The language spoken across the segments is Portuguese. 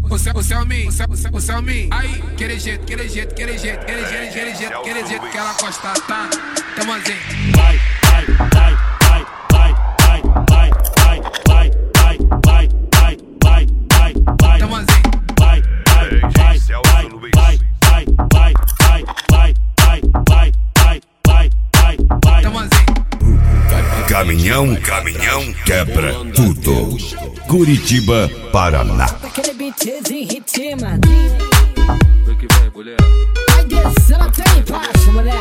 o Selmin, aí, aquele jeito que ela gosta, tá? Tamo assim. Vai, vai, vai, vai, vai, vai, vai, vai, vai, vai, vai, vai, vai, vai, vai. Tamo assim. Vai, vai, vai, vai, vai, vai, vai, vai, vai, vai, vai, vai, vai, vai, vai. Tamo assim. Caminhão quebra tudo. Curitiba, Paraná. Aquele beatzinho ritma. Vem que vem, mulher. Vai descendo até embaixo, mulher.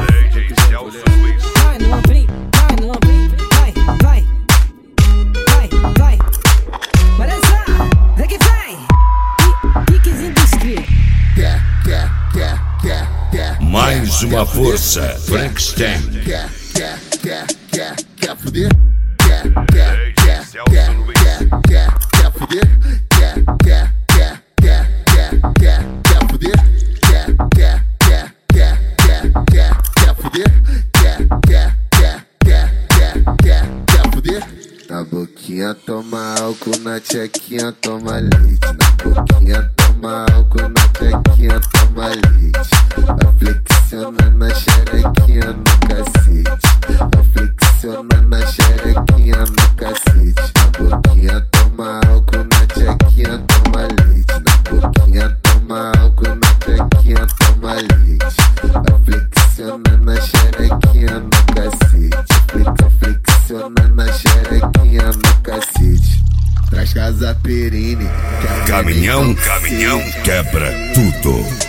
Vai no ombrinho, vai, vai. Vai. Olha só, vem que vai. Piquezinho do street. Mais uma força, Frankenstein. Quer fuder? Quer fuder? Quer fuder? Quer fuder? Na boquinha toma álcool, na tchequinha toma leite. Na boquinha toma álcool, na tchequinha toma leite. Aflexiona na xerequinha no cacete. Aflexiona na xerequinha no cacete. Na boquinha toma álcool, na tchequinha toma leite. Na boquinha toma álcool, na tchequinha toma leite. Aflexiona na xerequinha no cacete. Flexiona na xerequinha no cacete. Traz casa perine. Caminhão quebra tudo.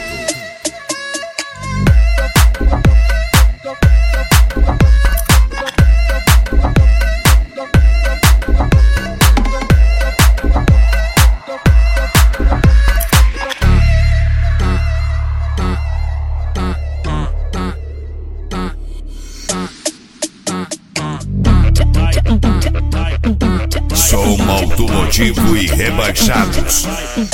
Som automotivo e rebaixados.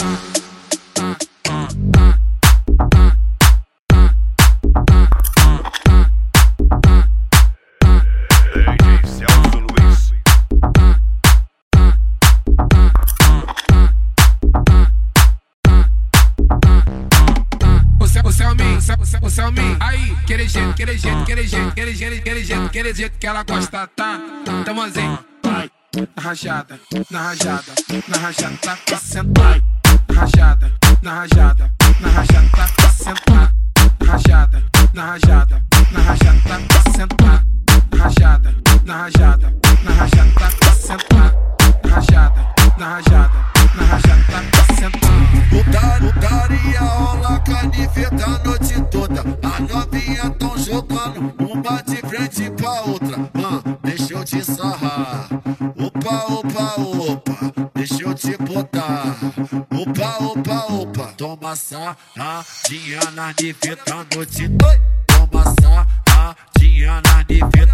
O Selmin, aí, aquele jeito que ela gosta, tá? Tamo assim. Na rajada, tá pra sentar. Na rajada, tá pra sentar. Na rajada, tá pra sentar. Na rajada, tá pra sentar. Na rajada, tá pra sentar. Putaria rola caniveta a noite toda. A novinha tão jogando uma de frente pra outra. Deixa eu te sarrar. Opa, deixa eu te botar. Opa, toma sarradinha na niveta a noite. Toma sarradinha na niveta.